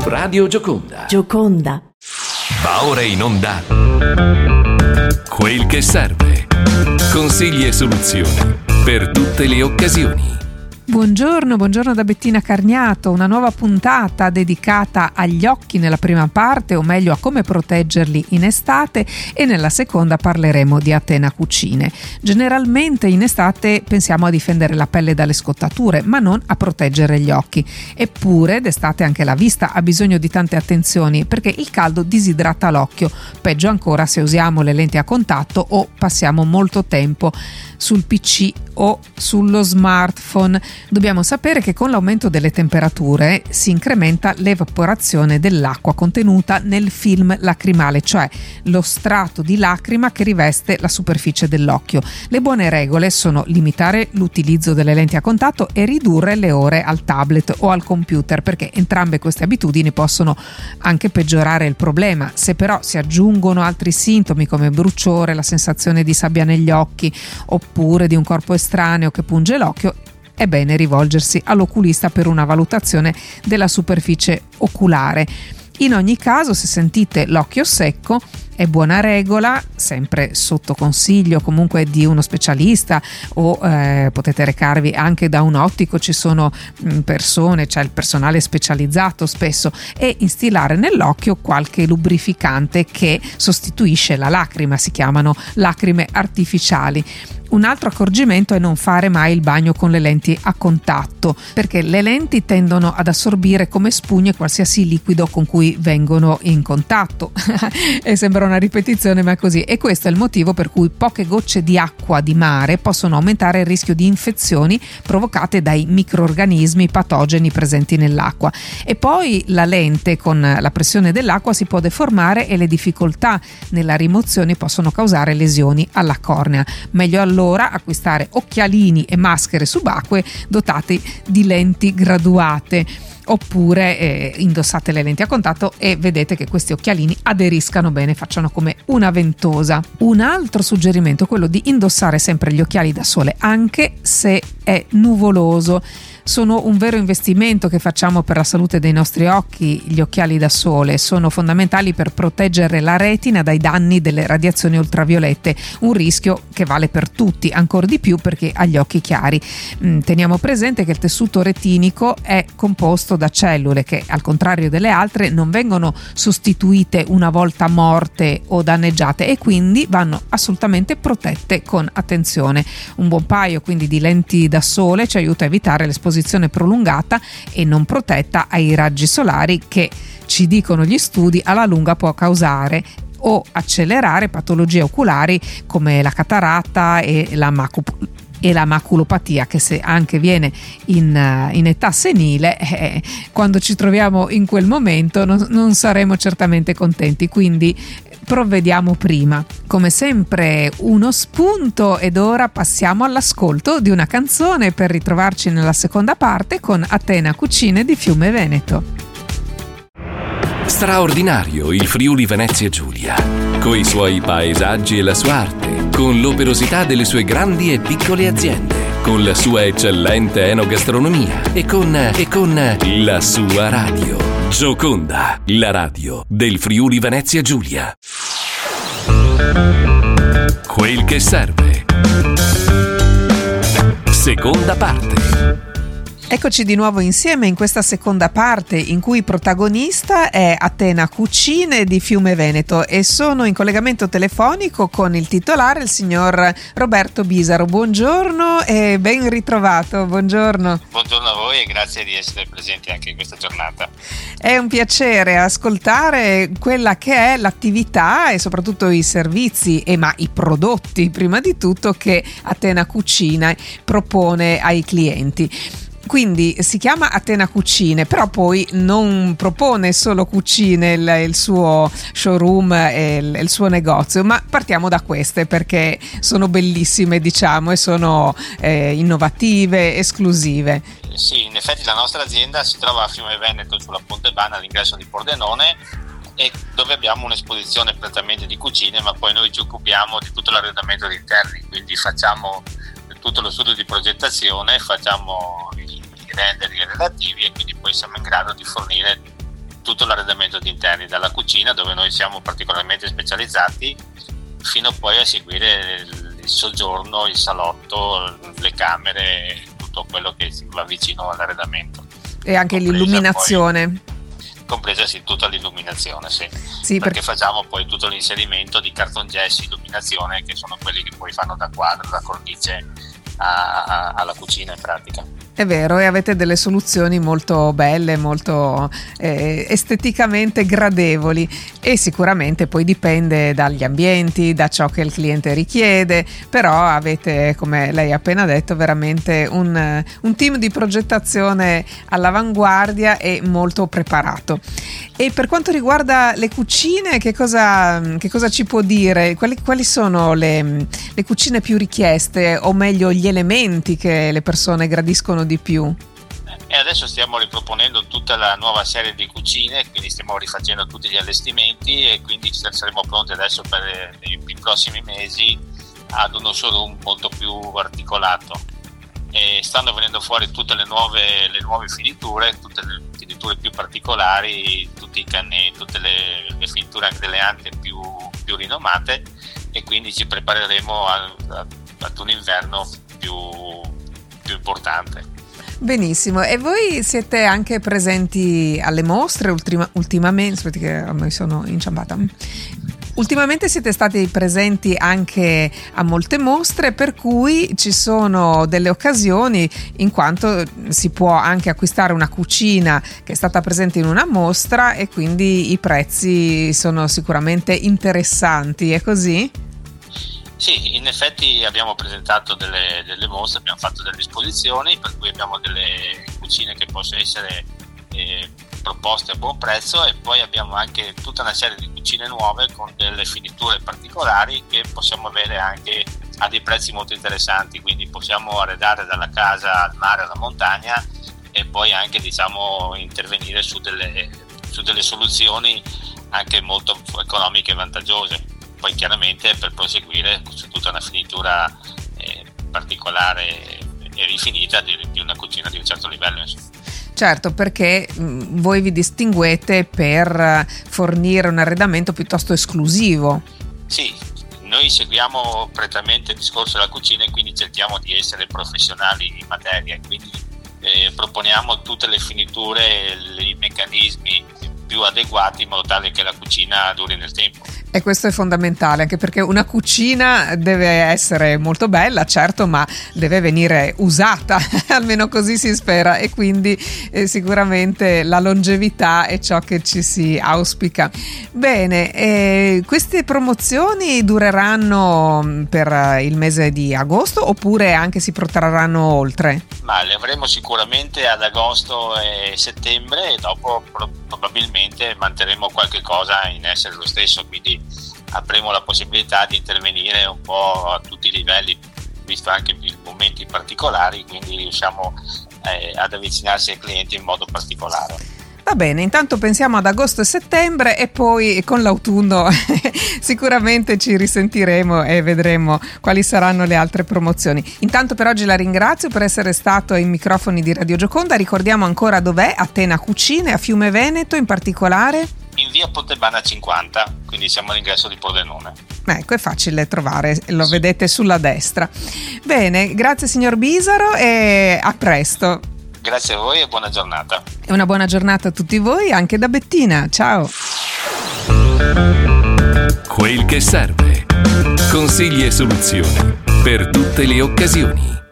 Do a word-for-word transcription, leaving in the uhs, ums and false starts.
Radio Gioconda. Gioconda. Va ora in onda Quel che serve. Consigli e soluzioni per tutte le occasioni. Buongiorno, buongiorno da Bettina Carniato, una nuova puntata dedicata agli occhi nella prima parte, o meglio a come proteggerli in estate, e nella seconda parleremo di Atena Cucine. Generalmente in estate pensiamo a difendere la pelle dalle scottature, ma non a proteggere gli occhi. Eppure d'estate anche la vista ha bisogno di tante attenzioni, perché il caldo disidrata l'occhio, peggio ancora se usiamo le lenti a contatto o passiamo molto tempo sul P C o sullo smartphone. Dobbiamo sapere che con l'aumento delle temperature si incrementa l'evaporazione dell'acqua contenuta nel film lacrimale, cioè lo strato di lacrima che riveste la superficie dell'occhio. Le buone regole sono limitare l'utilizzo delle lenti a contatto e ridurre le ore al tablet o al computer, perché entrambe queste abitudini possono anche peggiorare il problema. Se però si aggiungono altri sintomi come bruciore, la sensazione di sabbia negli occhi oppure di un corpo estraneo che punge l'occhio, è bene rivolgersi all'oculista per una valutazione della superficie oculare. In ogni caso, se sentite l'occhio secco, è buona regola, sempre sotto consiglio comunque di uno specialista, o eh, potete recarvi anche da un ottico, ci sono mh, persone, c'è il personale specializzato spesso, e instillare nell'occhio qualche lubrificante che sostituisce la lacrima, si chiamano lacrime artificiali. Un altro accorgimento è non fare mai il bagno con le lenti a contatto, perché le lenti tendono ad assorbire come spugne qualsiasi liquido con cui vengono in contatto. E sembra una ripetizione, ma è così. E questo è il motivo per cui poche gocce di acqua di mare possono aumentare il rischio di infezioni provocate dai microrganismi patogeni presenti nell'acqua. E poi la lente, con la pressione dell'acqua, si può deformare e le difficoltà nella rimozione possono causare lesioni alla cornea. Meglio allora Allora acquistare occhialini e maschere subacquee dotati di lenti graduate, oppure eh, indossate le lenti a contatto e vedete che questi occhialini aderiscano bene, facciano come una ventosa. Un altro suggerimento è quello di indossare sempre gli occhiali da sole anche se è nuvoloso. Sono un vero investimento che facciamo per la salute dei nostri occhi. Gli occhiali da sole sono fondamentali per proteggere la retina dai danni delle radiazioni ultraviolette, un rischio che vale per tutti, ancora di più perché ha gli occhi chiari. Teniamo presente che il tessuto retinico è composto da cellule che, al contrario delle altre, non vengono sostituite una volta morte o danneggiate, e quindi vanno assolutamente protette con attenzione. Un buon paio quindi di lenti da sole ci aiuta a evitare l'esposizione prolungata e non protetta ai raggi solari che, ci dicono gli studi, alla lunga può causare o accelerare patologie oculari come la cataratta e la macup- e la maculopatia, che se anche viene in, in età senile, eh, quando ci troviamo in quel momento non, non saremo certamente contenti, quindi provvediamo prima. Come sempre uno spunto, ed ora passiamo all'ascolto di una canzone per ritrovarci nella seconda parte con Atena Cucine di Fiume Veneto. Straordinario il Friuli Venezia Giulia, coi suoi paesaggi e la sua arte, con l'operosità delle sue grandi e piccole aziende, con la sua eccellente enogastronomia e con, e con la sua radio. Gioconda, la radio del Friuli Venezia Giulia. Quel che serve. Seconda parte. Eccoci di nuovo insieme in questa seconda parte in cui protagonista è Atena Cucine di Fiume Veneto, e sono in collegamento telefonico con il titolare, il signor Roberto Bisaro. Buongiorno e ben ritrovato. Buongiorno. Buongiorno a voi e grazie di essere presenti anche in questa giornata. È un piacere ascoltare quella che è l'attività e soprattutto i servizi, e ma i prodotti prima di tutto, che Atena Cucina propone ai clienti. Quindi si chiama Atena Cucine, però poi non propone solo cucine, il, il suo showroom e il, il suo negozio, ma partiamo da queste perché sono bellissime, diciamo, e sono eh, innovative, esclusive. Sì, in effetti la nostra azienda si trova a Fiume Veneto, sulla Ponte Bana, all'ingresso di Pordenone, e dove abbiamo un'esposizione prettamente di cucine, ma poi noi ci occupiamo di tutto l'arredamento di interni, quindi facciamo tutto lo studio di progettazione, facciamo i rendering relativi e quindi poi siamo in grado di fornire tutto l'arredamento di interni, dalla cucina, dove noi siamo particolarmente specializzati, fino poi a seguire il, il soggiorno, il salotto, le camere, tutto quello che va vicino all'arredamento. E anche compresa l'illuminazione. Poi, compresa sì, tutta l'illuminazione, sì. Sì, perché per... facciamo poi tutto l'inserimento di cartongesso, illuminazione, che sono quelli che poi fanno da quadro, da cornice a, a, alla cucina in pratica. È vero, e avete delle soluzioni molto belle, molto eh, esteticamente gradevoli, e sicuramente poi dipende dagli ambienti, da ciò che il cliente richiede, però avete, come lei ha appena detto, veramente un, un team di progettazione all'avanguardia e molto preparato. E per quanto riguarda le cucine, che cosa, che cosa ci può dire? Quali, quali sono le, le cucine più richieste, o meglio gli elementi che le persone gradiscono di più? E adesso stiamo riproponendo tutta la nuova serie di cucine, quindi stiamo rifacendo tutti gli allestimenti, e quindi saremo pronti adesso per i, i prossimi mesi ad uno showroom molto più articolato. E stanno venendo fuori tutte le nuove, le nuove finiture, tutte le finiture più particolari, tutti i cannetti, tutte le, le finiture anche delle ante più, più rinomate, e quindi ci prepareremo a, a, ad un inverno più, più importante. Benissimo, e voi siete anche presenti alle mostre ultima, ultimamente, aspetti che mi sono inciampata. Ultimamente siete stati presenti anche a molte mostre, per cui ci sono delle occasioni, in quanto si può anche acquistare una cucina che è stata presente in una mostra, e quindi i prezzi sono sicuramente interessanti, è così? Sì, in effetti abbiamo presentato delle, delle mostre, abbiamo fatto delle esposizioni, per cui abbiamo delle cucine che possono essere eh, proposte a buon prezzo, e poi abbiamo anche tutta una serie di cucine nuove con delle finiture particolari che possiamo avere anche a dei prezzi molto interessanti, quindi possiamo arredare dalla casa al mare, alla montagna, e poi anche, diciamo, intervenire su delle, su delle soluzioni anche molto economiche e vantaggiose. Poi chiaramente per proseguire su tutta una finitura eh, particolare e rifinita di, di una cucina di un certo livello, insomma. Certo, perché mh, voi vi distinguete per fornire un arredamento piuttosto esclusivo. Sì, noi seguiamo prettamente il discorso della cucina, e quindi cerchiamo di essere professionali in materia, quindi eh, proponiamo tutte le finiture, i meccanismi più adeguati in modo tale che la cucina duri nel tempo. E questo è fondamentale, anche perché una cucina deve essere molto bella, certo, ma deve venire usata, almeno così si spera, e quindi eh, sicuramente la longevità è ciò che ci si auspica. Bene, eh, queste promozioni dureranno per il mese di agosto, oppure anche si protrarranno oltre? Ma le avremo sicuramente ad agosto e settembre, e dopo pro- probabilmente manterremo qualche cosa in essere lo stesso, quindi avremo la possibilità di intervenire un po' a tutti i livelli, visto anche i momenti particolari, quindi riusciamo eh, ad avvicinarsi ai clienti in modo particolare. Va bene, intanto pensiamo ad agosto e settembre, e poi con l'autunno sicuramente ci risentiremo e vedremo quali saranno le altre promozioni. Intanto per oggi la ringrazio per essere stato ai microfoni di Radio Gioconda. Ricordiamo ancora dov'è: Atena Cucine, a Fiume Veneto in particolare? In via Pontebana cinquanta, quindi siamo all'ingresso di Pordenone. Ecco, è facile trovare, lo sì. Vedete sulla destra. Bene, grazie signor Bisaro, e a presto. Grazie a voi e buona giornata. E una buona giornata a tutti voi, anche da Bettina. Ciao. Quel che serve. Consigli e soluzioni per tutte le occasioni.